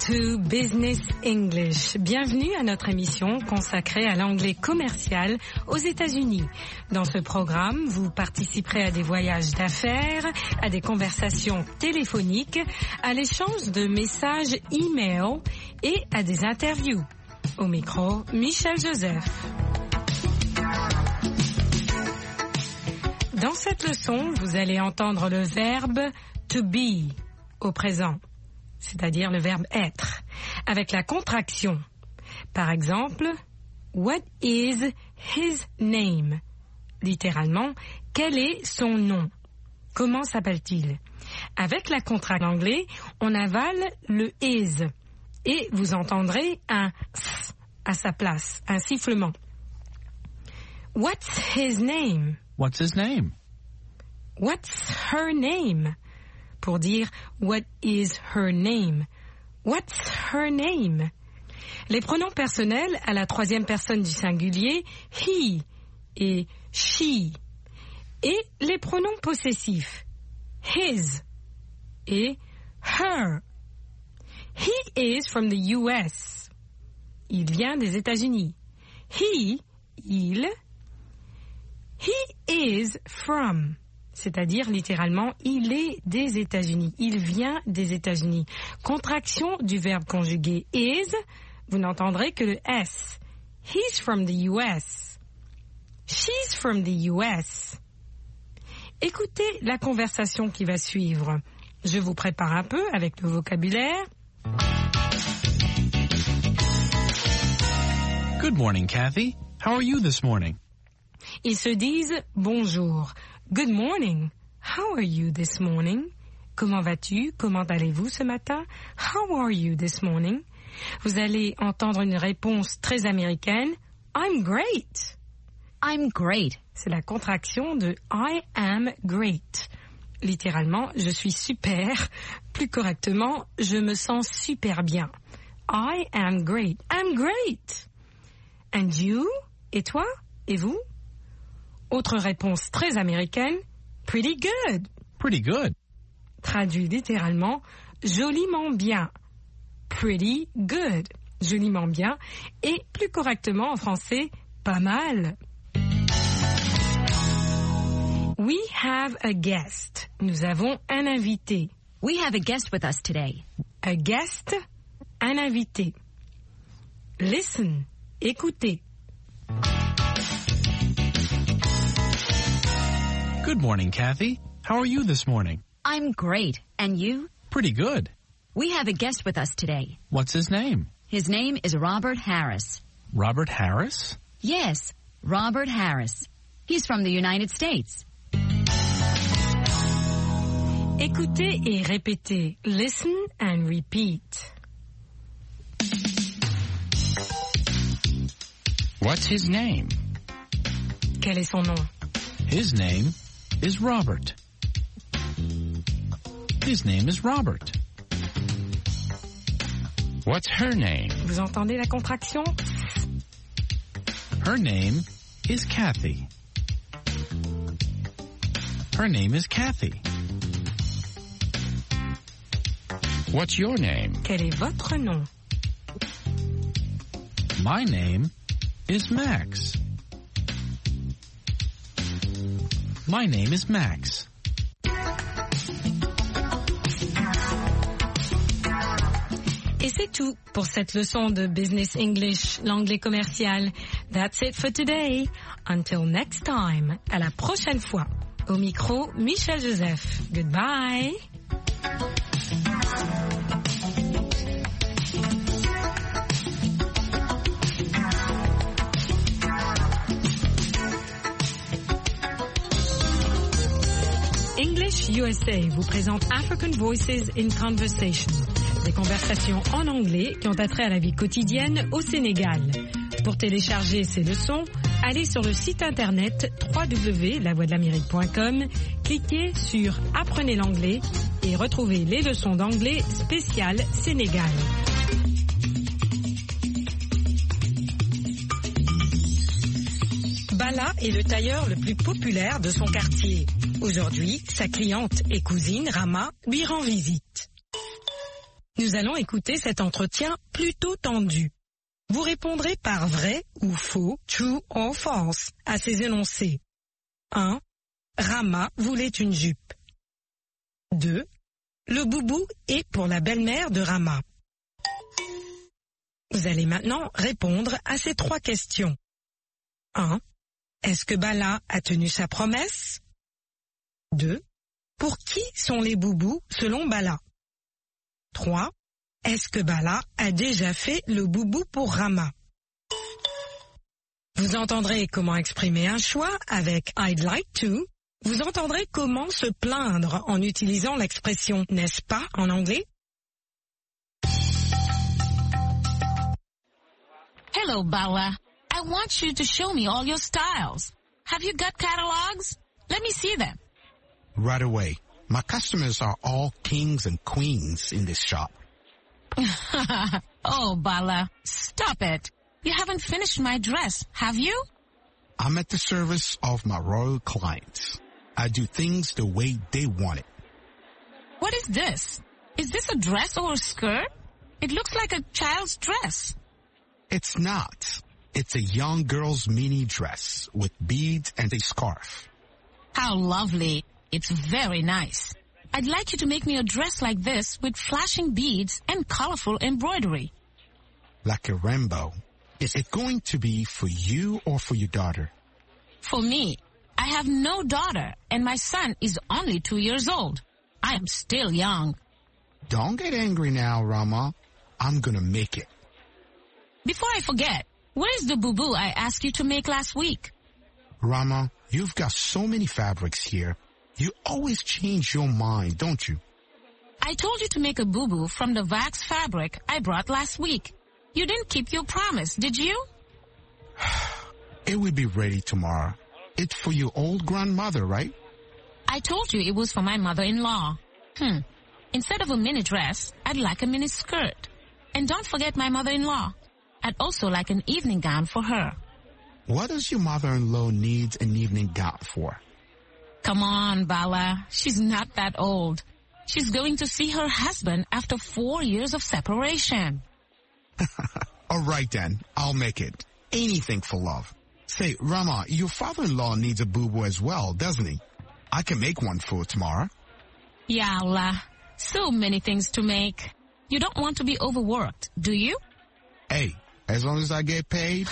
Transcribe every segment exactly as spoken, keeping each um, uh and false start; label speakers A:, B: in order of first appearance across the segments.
A: to Business English. Bienvenue à notre émission consacrée à l'anglais commercial aux États-Unis. Dans ce programme, vous participerez à des voyages d'affaires, à des conversations téléphoniques, à l'échange de messages e-mail et à des interviews. Au micro, Michel Joseph. Dans cette leçon, vous allez entendre le verbe to be au présent, c'est-à-dire le verbe être, avec la contraction. Par exemple, what is his name? Littéralement, quel est son nom? Comment s'appelle-t-il? Avec la contraction en anglais, on avale le is et vous entendrez un s à sa place, un sifflement. What's his name?
B: What's his name?
A: What's her name? Pour dire what is her name? What's her name? Les pronoms personnels à la troisième personne du singulier, he et she. Et les pronoms possessifs, his et her. He is from the U S. Il vient des États-Unis. He, il. He is from, c'est-à-dire littéralement, il est des États-Unis. Il vient des États-Unis. Contraction du verbe conjugué is, vous n'entendrez que le S. He's from the U S. She's from the U S. Écoutez la conversation qui va suivre. Je vous prépare un peu avec le vocabulaire.
B: Good morning, Kathy. How are you this morning?
A: Ils se disent bonjour. Good morning. How are you this morning? Comment vas-tu? Comment allez-vous ce matin? How are you this morning? Vous allez entendre une réponse très américaine. I'm great.
C: I'm great.
A: C'est la contraction de I am great. Littéralement, je suis super. Plus correctement, je me sens super bien. I am great. I'm great. And you? Et toi? Et vous? Autre réponse très américaine, pretty good.
B: Pretty good.
A: Traduit littéralement, joliment bien. Pretty good. Joliment bien. Et plus correctement en français, pas mal. We have a guest. Nous avons un invité.
C: We have a guest with us today.
A: A guest, un invité. Listen, écoutez.
B: Good morning, Kathy. How are you this morning?
C: I'm great. And you?
B: Pretty good.
C: We have a guest with us today.
B: What's his name?
C: His name is Robert Harris.
B: Robert Harris?
C: Yes, Robert Harris. He's from the United States.
A: Écoutez et répétez. Listen and repeat.
D: What's his name?
A: Quel est son nom?
B: His name is Robert. His name is Robert.
D: What's her name?
A: Vous entendez la contraction?
B: Her name is Kathy. Her name is Kathy.
D: What's your name?
A: Quel est votre nom?
B: My name is Max. My name is Max.
A: Et c'est tout pour cette leçon de Business English, l'anglais commercial. That's it for today. Until next time. À la prochaine fois. Au micro, Michel Joseph. Goodbye. English U S A vous présente African Voices in Conversation, des conversations en anglais qui ont attrait à la vie quotidienne au Sénégal. Pour télécharger ces leçons, allez sur le site internet w w w point la voix de l'amérique point com, cliquez sur Apprenez l'anglais et retrouvez les leçons d'anglais spéciales Sénégal. Bala est le tailleur le plus populaire de son quartier. Aujourd'hui, sa cliente et cousine, Rama, lui rend visite. Nous allons écouter cet entretien plutôt tendu. Vous répondrez par vrai ou faux, true or false, à ces énoncés. un. Rama voulait une jupe. deux. Le boubou est pour la belle-mère de Rama. Vous allez maintenant répondre à ces trois questions. un. Est-ce que Bala a tenu sa promesse? deux. Pour qui sont les boubous selon Bala? trois. Est-ce que Bala a déjà fait le boubou pour Rama? Vous entendrez comment exprimer un choix avec I'd like to. Vous entendrez comment se plaindre en utilisant l'expression n'est-ce pas en anglais.
E: Hello, Bala. I want you to show me all your styles. Have you got catalogs? Let me see them.
F: Right away. My customers are all kings and queens in this shop.
E: Oh, Bala, stop it. You haven't finished my dress, have you?
F: I'm at the service of my royal clients. I do things the way they want it.
E: What is this? Is this a dress or a skirt? It looks like a child's dress.
F: It's not. It's a young girl's mini dress with beads and a scarf.
E: How lovely. It's very nice. I'd like you to make me a dress like this with flashing beads and colorful embroidery.
F: Like a rainbow. Is it going to be for you or for your daughter?
E: For me. I have no daughter, and my son is only two years old. I am still young.
F: Don't get angry now, Rama. I'm gonna make it.
E: Before I forget, where is the boo-boo I asked you to make last week?
F: Rama, you've got so many fabrics here. You always change your mind, don't you?
E: I told you to make a boo-boo from the wax fabric I brought last week. You didn't keep your promise, did you?
F: It will be ready tomorrow. It's for your old grandmother, right?
E: I told you it was for my mother-in-law. Hmm. Instead of a mini dress, I'd like a mini skirt. And don't forget my mother-in-law. I'd also like an evening gown for her.
F: What does your mother-in-law need an evening gown for?
E: Come on, Bala. She's not that old. She's going to see her husband after four years of separation.
F: All right then, I'll make it. Anything for love. Say, Rama, your father-in-law needs a boo-boo as well, doesn't he? I can make one for tomorrow.
E: Ya Allah. So many things to make. You don't want to be overworked, do you?
F: Hey, as long as I get paid.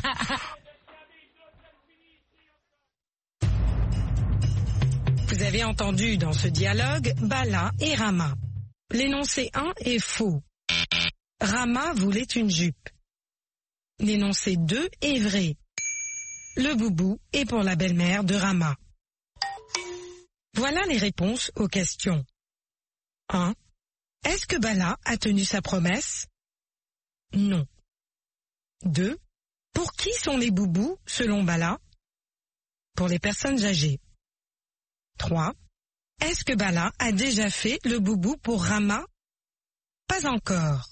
A: Vous avez entendu dans ce dialogue Bala et Rama. L'énoncé un est faux. Rama voulait une jupe. L'énoncé deux est vrai. Le boubou est pour la belle-mère de Rama. Voilà les réponses aux questions. un. Est-ce que Bala a tenu sa promesse? Non. deux. Pour qui sont les boubous selon Bala? Pour les personnes âgées. trois. Est-ce que Bala a déjà fait le boubou pour Rama? Pas encore.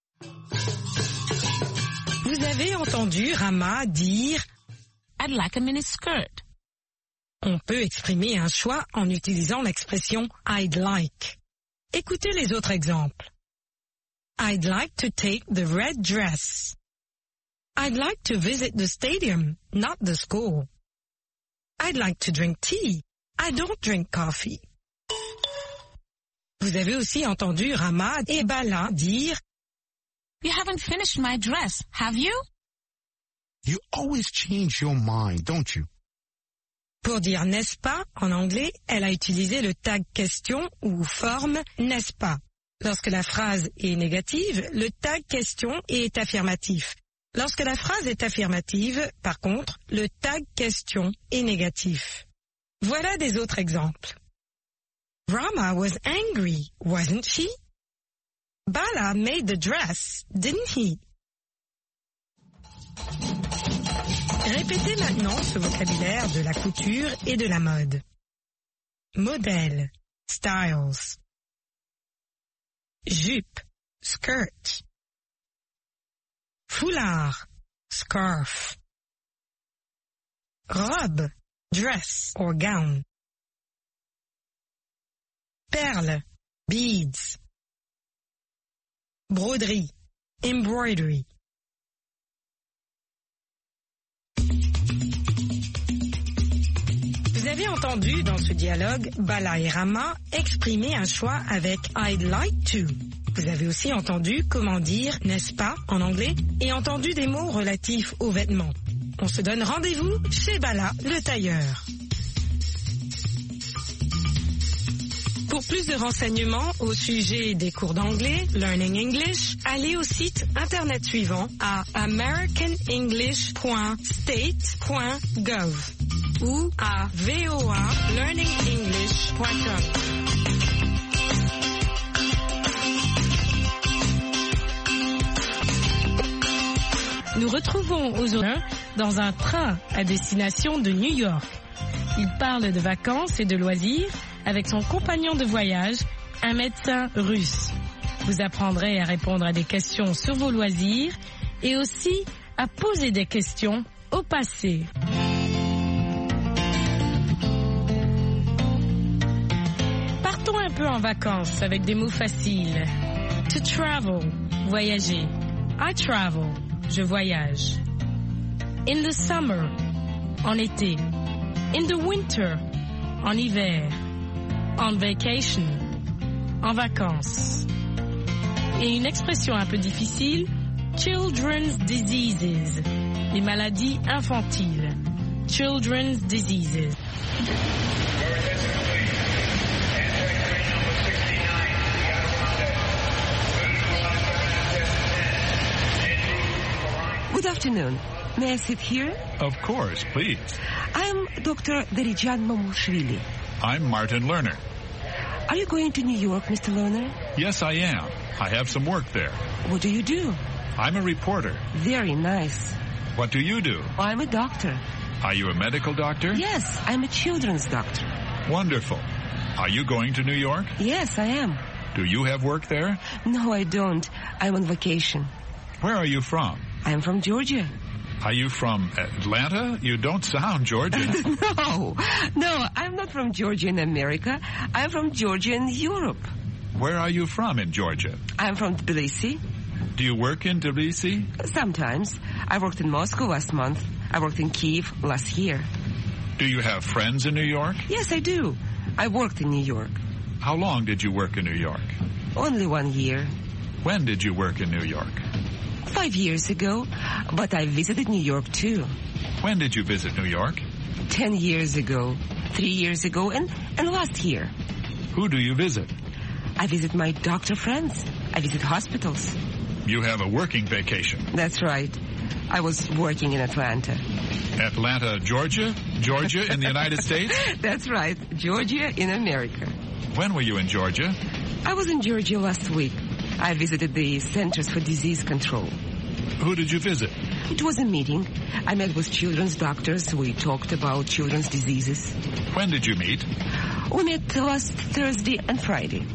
A: Vous avez entendu Rama dire
E: I'd like a mini skirt.
A: On peut exprimer un choix en utilisant l'expression I'd like. Écoutez les autres exemples. I'd like to take the red dress. I'd like to visit the stadium, not the school. I'd like to drink tea. I don't drink coffee. Vous avez aussi entendu Rama et Bala dire
E: You haven't finished my dress, have you?
F: You always change your mind, don't you?
A: Pour dire n'est-ce pas, en anglais, elle a utilisé le tag question ou forme n'est-ce pas. Lorsque la phrase est négative, le tag question est affirmatif. Lorsque la phrase est affirmative, par contre, le tag question est négatif. Voilà des autres exemples. Rama was angry, wasn't she? Bala made the dress, didn't he? Répétez maintenant ce vocabulaire de la couture et de la mode. Modèle, styles. Jupe, skirt. Foulard, scarf. Robe, dress or gown. Perles, beads. broderie, embroidery. Vous avez entendu dans ce dialogue Bala et Rama exprimer un choix avec I'd like to. Vous avez aussi entendu comment dire n'est-ce pas en anglais et entendu des mots relatifs aux vêtements. On se donne rendez-vous chez Bala le tailleur. Pour plus de renseignements au sujet des cours d'anglais, Learning English, allez au site internet suivant à american english point state point gov ou à voa learning english point com. Nous retrouvons aujourd'hui dans un train à destination de New York. Il parle de vacances et de loisirs avec son compagnon de voyage, un médecin russe. Vous apprendrez à répondre à des questions sur vos loisirs et aussi à poser des questions au passé. Partons un peu en vacances avec des mots faciles. To travel, voyager. I travel, je voyage. In the summer, en été. In the winter, en hiver. On vacation, en vacances. Et une expression un peu difficile, children's diseases, les maladies infantiles. Children's diseases.
G: Good afternoon. May I sit here?
H: Of course, please.
G: I'm Doctor Darijan Mamushvili.
H: I'm Martin Lerner.
G: Are you going to New York, Mister Lerner?
H: Yes, I am. I have some work there.
G: What do you do?
H: I'm a reporter.
G: Very nice.
H: What do you do?
G: I'm a doctor.
H: Are you a medical doctor?
G: Yes, I'm a children's doctor.
H: Wonderful. Are you going to New York?
G: Yes, I am.
H: Do you have work there?
G: No, I don't. I'm on vacation.
H: Where are you from?
G: I'm from Georgia.
H: Are you from Atlanta? You don't sound Georgian.
G: No, no, I'm not from Georgia in America. I'm from Georgia in Europe.
H: Where are you from in Georgia?
G: I'm from Tbilisi.
H: Do you work in Tbilisi?
G: Sometimes. I worked in Moscow last month. I worked in Kiev last year.
H: Do you have friends in New York?
G: Yes, I do. I worked in New York.
H: How long did you work in New York?
G: Only one year.
H: When did you work in New York?
G: Five years ago, but I visited New York too.
H: When did you visit New York?
G: Ten years ago, three years ago, and, and last year.
H: Who do you visit?
G: I visit my doctor friends. I visit hospitals.
H: You have a working vacation.
G: That's right. I was working in Atlanta.
H: Atlanta, Georgia? Georgia in the United States?
G: That's right. Georgia in America.
H: When were you in Georgia?
G: I was in Georgia last week. I visited the Centers for Disease Control.
H: Who did you visit?
G: It was a meeting. I met with children's doctors. We talked about children's diseases.
H: When did you meet?
G: We met last Thursday and Friday.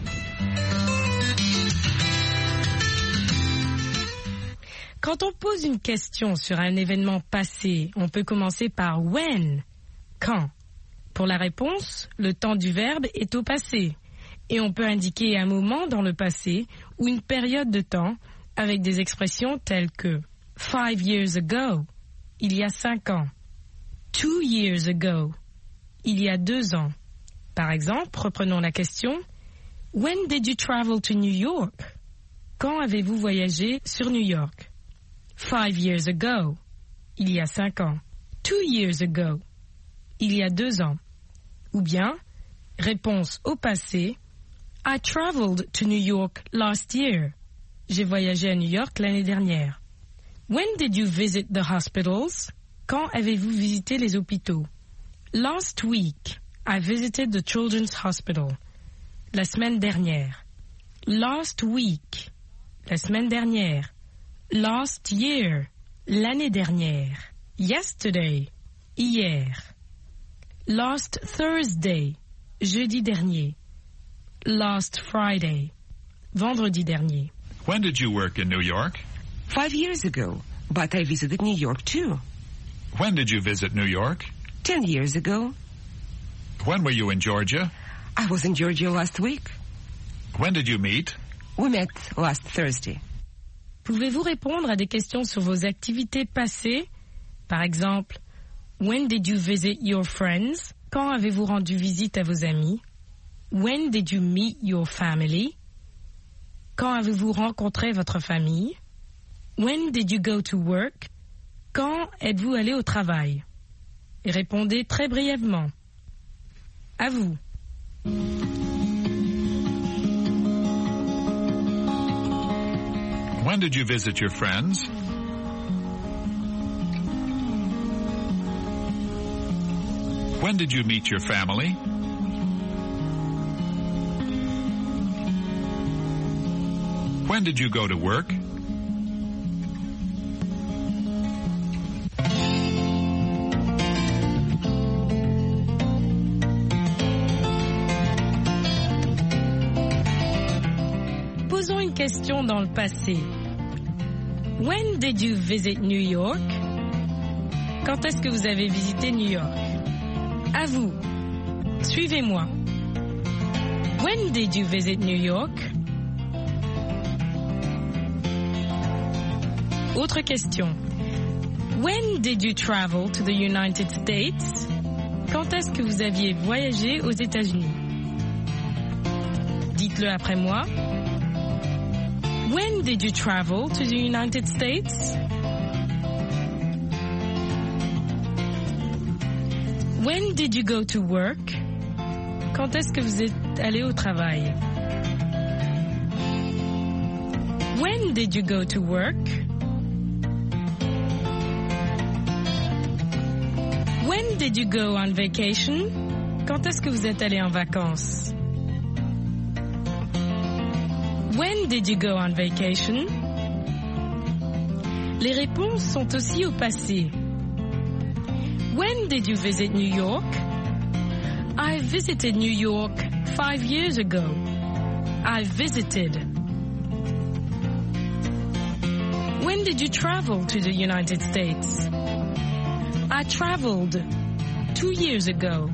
A: Quand on pose une question sur un événement passé, on peut commencer par when, quand. Pour la réponse, le temps du verbe est au passé. Et on peut indiquer un moment dans le passé ou une période de temps avec des expressions telles que five years ago, il y a cinq ans. Two years ago, il y a deux ans. Par exemple, reprenons la question. When did you travel to New York? Quand avez-vous voyagé sur New York? Five years ago, il y a cinq ans. Two years ago, il y a deux ans. Ou bien, réponse au passé. I traveled to New York last year. J'ai voyagé à New York l'année dernière. When did you visit the hospitals? Quand avez-vous visité les hôpitaux? Last week, I visited the Children's Hospital. La semaine dernière. Last week, la semaine dernière. Last year, l'année dernière. Yesterday, hier. Last Thursday, jeudi dernier. Last Friday, vendredi dernier.
H: When did you work in New York?
G: Five years ago, but I visited New York too.
H: When did you visit New York?
G: Ten years ago.
H: When were you in Georgia?
G: I was in Georgia last week.
H: When did you meet?
G: We met last Thursday.
A: Pouvez-vous répondre à des questions sur vos activités passées? Par exemple, when did you visit your friends? Quand avez-vous rendu visite à vos amis? When did you meet your family? Quand avez-vous rencontré votre famille? When did you go to work? Quand êtes-vous allé au travail? Et répondez très brièvement. À vous.
H: When did you visit your friends? When did you meet your family? When did you go to work?
A: Posons une question dans le passé. When did you visit New York? Quand est-ce que vous avez visité New York? À vous. Suivez-moi. When did you visit New York? Autre question. When did you travel to the United States? Quand est-ce que vous aviez voyagé aux États-Unis? Dites-le après moi. When did you travel to the United States? When did you go to work? Quand est-ce que vous êtes allé au travail? When did you go to work? When did you go on vacation? Quand est-ce que vous êtes allé en vacances? When did you go on vacation? Les réponses sont aussi au passé. When did you visit New York? I visited New York five years ago. I visited. When did you travel to the United States? I traveled two years ago.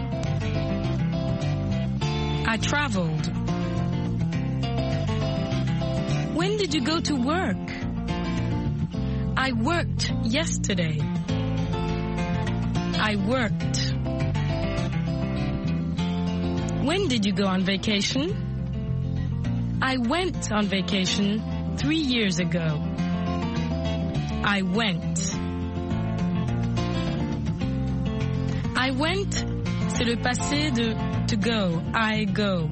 A: I traveled. When did you go to work? I worked yesterday. I worked. When did you go on vacation? I went on vacation three years ago. I went. I went, c'est le passé de to go. I go.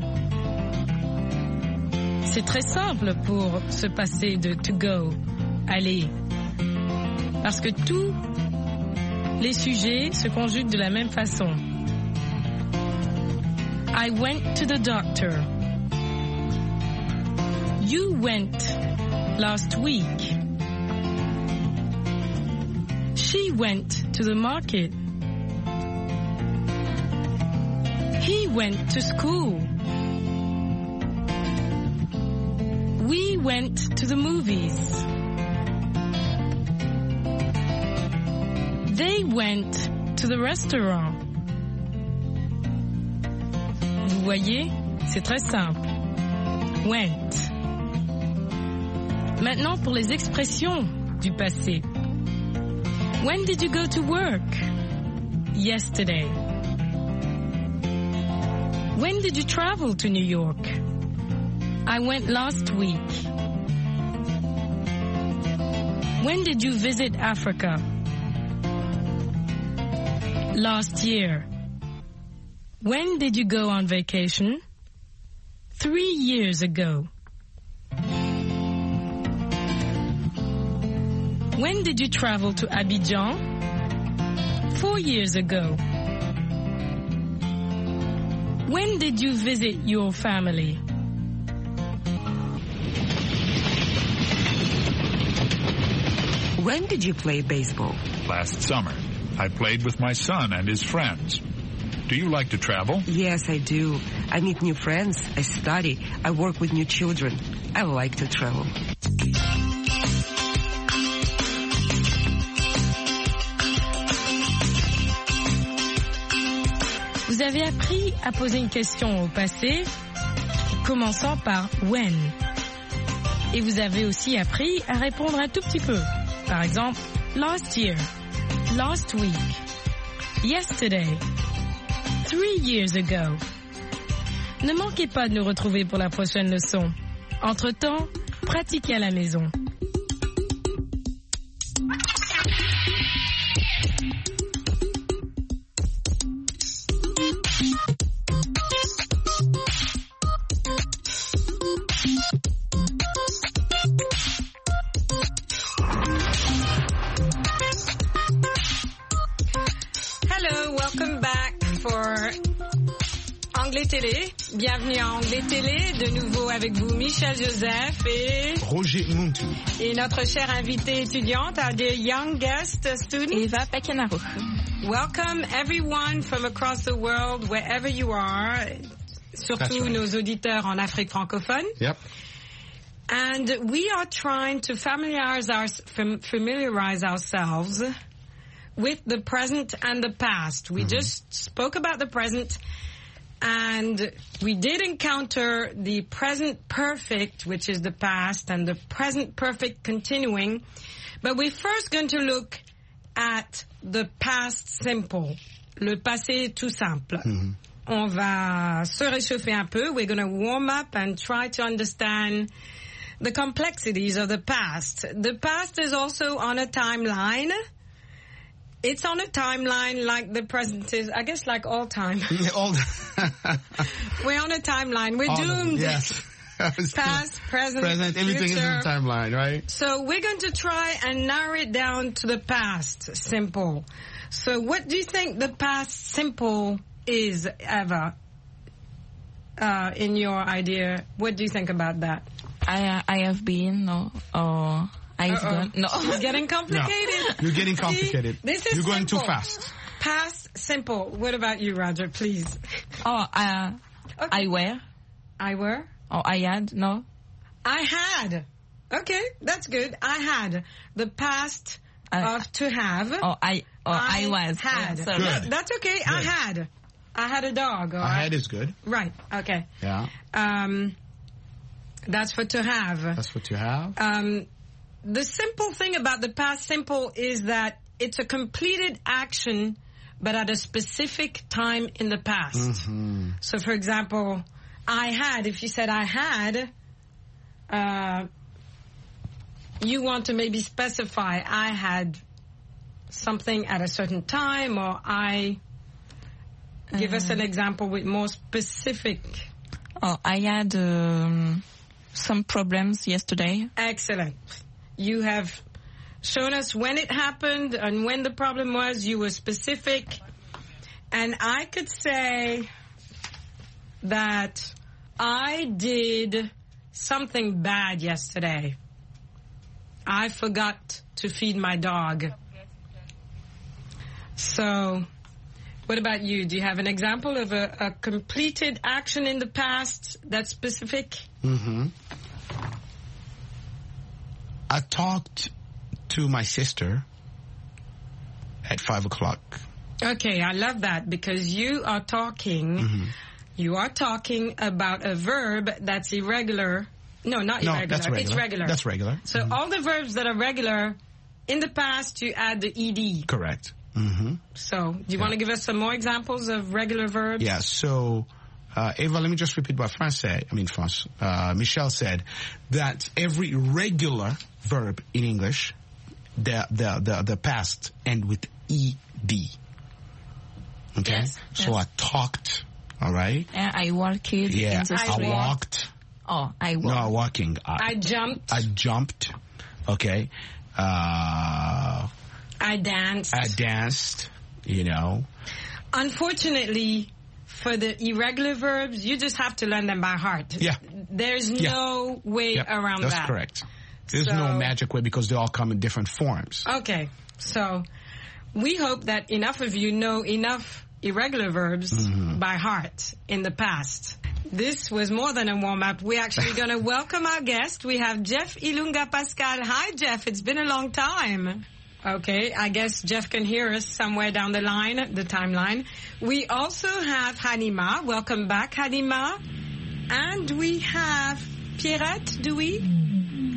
A: C'est très simple pour ce passé de to go, aller. Parce que tous les sujets se conjuguent de la même façon. I went to the doctor. You went last week. She went to the market. He went to school. We went to the movies. They went to the restaurant. Vous voyez, c'est très simple. Went. Maintenant pour les expressions du passé. When did you go to work? Yesterday. When did you travel to New York? I went last week. When did you visit Africa? Last year. When did you go on vacation? Three years ago. When did you travel to Abidjan? Four years ago. When did you visit your family?
G: When did you play baseball?
H: Last summer. I played with my son and his friends. Do you like to travel?
G: Yes, I do. I meet new friends. I study. I work with new children. I like to travel.
A: Vous avez appris à poser une question au passé, commençant par when. Et vous avez aussi appris à répondre un tout petit peu. Par exemple, last year, last week, yesterday, three years ago. Ne manquez pas de nous retrouver pour la prochaine leçon. Entre-temps, pratiquez à la maison. Hello, welcome back for Anglais Télé. Bienvenue à Anglais Télé, de nouveau avec vous Michel Joseph et
F: Roger Muntu.
A: Et notre chère invitée étudiante, our dear young guest student,
I: Eva Pekenaro.
A: Welcome everyone from across the world, wherever you are, surtout right. Nos auditeurs en Afrique francophone.
F: Yep.
A: And we are trying to familiarize, our, familiarize ourselves with the present and the past. We mm-hmm. just spoke about the present, and we did encounter the present perfect, which is the past, and the present perfect continuing. But we're first going to look at the past simple, le passé tout simple. Mm-hmm. On va se réchauffer un peu. We're going to warm up and try to understand the complexities of the past. The past is also on a timeline. It's on a timeline like the present is, I guess, like all time.
F: all
A: We're on a timeline. We're
F: all
A: doomed.
F: Yes.
A: Past, present,
F: present, everything
A: future.
F: is in the timeline, right?
A: So we're going to try and narrow it down to the past simple. So what do you think the past simple is, Eva? Uh, in your idea, what do you think about that?
I: I uh, I have been, no, or I've
A: Uh-oh.
I: gone, no.
A: It's getting complicated.
F: No, you're getting complicated.
A: See, this is
F: You're going
A: simple.
F: too fast.
A: Past simple. What about you, Roger, please?
I: Oh, uh,
A: okay.
I: I were.
A: I were?
I: Or I had, no?
A: I had. Okay, that's good. I had. The past
I: I,
A: of to have.
I: Oh, I, or I, I was.
A: Had.
I: Yeah,
F: good.
A: That's okay.
F: Good.
A: I had. I had a dog. Or
F: I had is good.
A: Right. Okay.
F: Yeah.
A: Um, that's for to have.
F: That's what you have.
A: Um, the simple thing about the past simple is that it's a completed action, but at a specific time in the past.
F: Mm-hmm.
A: So, for example, I had, if you said I had, uh, you want to maybe specify I had something at a certain time, or I... Give uh, us an example with more specific.
I: Oh, I had um, some problems yesterday.
A: Excellent. You have shown us when it happened and when the problem was. You were specific. And I could say that I did something bad yesterday. I forgot to feed my dog. So... What about you? Do you have an example of a, a completed action in the past that's specific?
F: Mm-hmm. I talked to my sister at five o'clock.
A: Okay, I love that because you are talking, mm-hmm. you are talking about a verb that's irregular. No, not
F: no,
A: irregular.
F: That's regular.
A: It's regular.
F: That's regular.
A: So mm-hmm. all the verbs that are regular, in the past you add the ed.
F: Correct. Mm-hmm.
A: So, do you
F: yeah.
A: want to give us some more examples of regular verbs?
F: Yeah, so, uh, Eva, let me just repeat what France said, I mean, France, uh, Michelle said, that every regular verb in English, the, the, the, the past end with ed. Okay?
I: Yes,
F: so
I: yes.
F: I talked, alright?
I: Yeah, I walked in
F: yeah,
I: the
F: street. I walked.
I: Oh, I walked.
F: No, walking. I,
A: I jumped.
F: I jumped. Okay? Uh...
A: I danced.
F: I danced, you know.
A: Unfortunately, for the irregular verbs, you just have to learn them by heart.
F: Yeah.
A: There's
F: yeah.
A: no way
F: yep.
A: around
F: That's
A: that.
F: That's correct. There's
A: so,
F: no magic way because they all come in different forms.
A: Okay. So we hope that enough of you know enough irregular verbs mm-hmm. by heart in the past. This was more than a warm-up. We're actually going to welcome our guest. We have Jeff Ilunga Pascal. Hi, Jeff. It's been a long time. Okay, I guess Jeff can hear us somewhere down the line, the timeline. We also have Halima. Welcome back, Halima. And we have Pierrette, do we?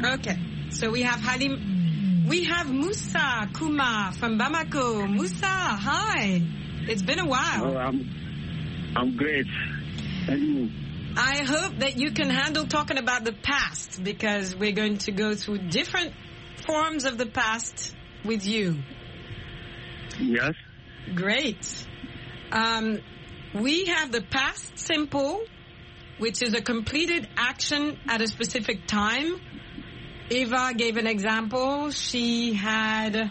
A: Okay. So we have Halim. We have Musa Kuma from Bamako. Musa, hi. It's been a while.
J: Oh, I'm, I'm great. And you?
A: I hope that you can handle talking about the past because we're going to go through different forms of the past with you.
J: Yes.
A: Great. Um, we have the past simple, which is a completed action at a specific time. Eva gave an example. She had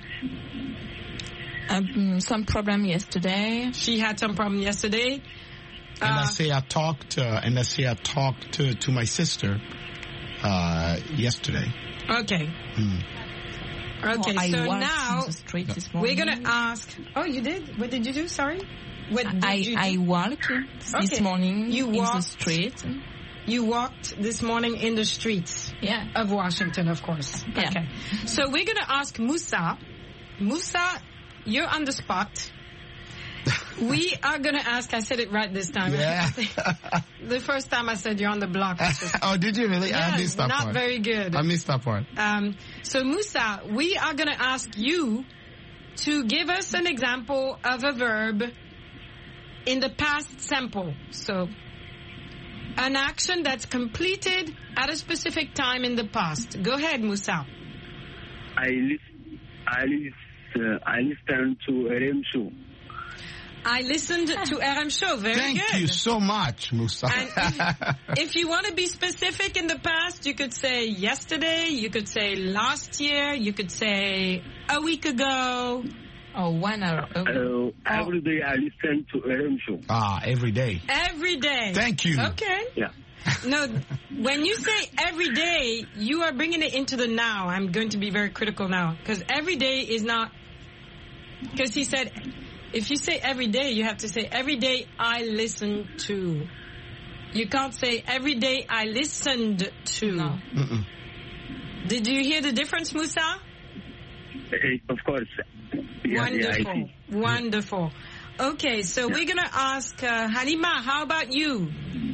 I: um, some problem yesterday.
A: She had some problem yesterday.
F: And
A: Uh,
F: I say I talked, uh, and I say I talked to, to my sister uh, yesterday.
A: Okay.
F: Mm.
A: Okay,
I: Oh, I
A: so
I: walked
A: now
I: in the street this
A: we're
I: morning.
A: going to ask... Oh, you did? What did you do? Sorry? What did
I: I,
A: you do?
I: I walked this
A: Okay.
I: morning
A: You
I: in the
A: walked-
I: street.
A: You walked this morning in the streets
I: Yeah.
A: of Washington, of course.
I: Yeah.
A: Okay. So we're going to ask Musa. Musa, you're on the spot. We are going to ask, I said it right this time.
F: Yeah.
A: The first time I said you're on the block.
F: Oh, did you really?
A: Yeah,
F: I missed that
A: not
F: part.
A: very good.
F: I missed that part.
A: Um, so Musa, we are going to ask you to give us an example of a verb in the past simple. So an action that's completed at a specific time in the past. Go ahead, Musa.
J: I listen, I listen, uh, I listened to R M show.
A: I listened to R M show. Very
F: Thank
A: good.
F: you so much, Musa.
A: And if, if you want to be specific in the past, you could say yesterday, you could say last year, you could say a week ago.
I: Oh, one hour ago.
J: Uh, every day I listen to R M show.
F: Ah, every day.
A: Every day.
F: Thank you.
A: Okay.
J: Yeah.
A: No, when you say every day, you are bringing it into the now. I'm going to be very critical now. Because every day is not... Because he said, if you say every day, you have to say every day I listen to. You can't say every day I listened to.
I: No.
F: Mm-mm.
A: Did you hear the difference, Musa?
J: Uh, of course. Yeah,
A: Wonderful.
J: Yeah, I see.
A: Wonderful. Okay, so we're going to ask uh, Halima, how about you?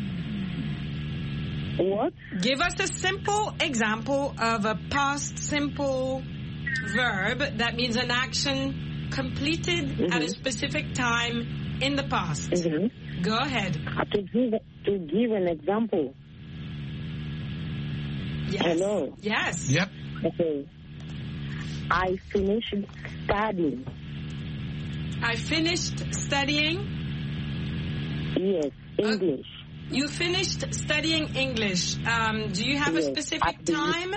K: What?
A: Give us a simple example of a past simple verb that means an action completed
K: Mm-hmm.
A: at a specific time in the past.
K: Mm-hmm.
A: Go ahead.
K: To give to give an example.
A: Yes.
K: Hello.
A: Yes.
F: Yep.
K: Okay. I finished studying.
A: I finished studying.
K: Yes, English.
A: You finished studying English. Um, do you have
K: yes.
A: a specific
K: At the-
A: time?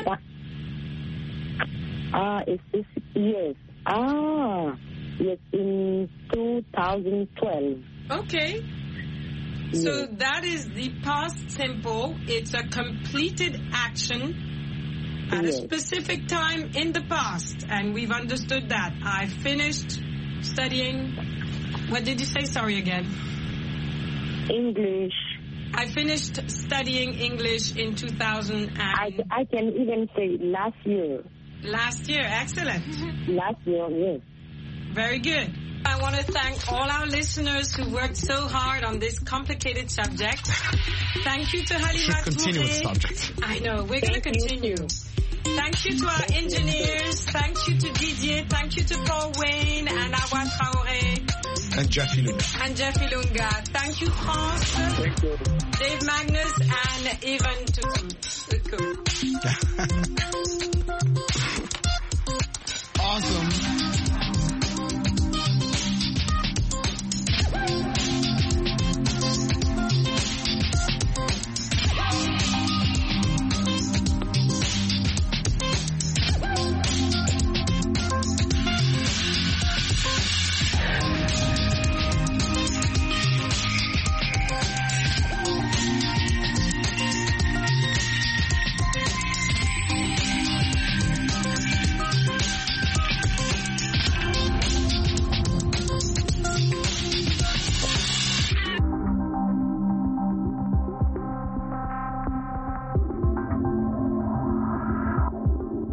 K: Ah, it's, it's yes. Ah, yes, in two thousand twelve.
A: Okay. So that is the past simple. It's a completed action at a
K: Yes.
A: specific time in the past. And we've understood that. I finished studying. What did you say? Sorry again.
K: English.
A: I finished studying English in two thousand and
K: I, I can even say last year.
A: last year. Excellent.
K: Last year, yes.
A: Very good. I want to thank all our listeners who worked so hard on this complicated subject. Thank you to Halima
F: Should continue with
A: Touré.
F: subject.
A: I know, we're going to continue. Thank you to our engineers. Thank you to Didier. Thank you to Paul Wayne and Awa Traoré
F: And Jeffy Luna.
A: and Jeffy Lunga. Thank you, France,
J: Thank you.
A: Dave Magnus, and Evan Tutu.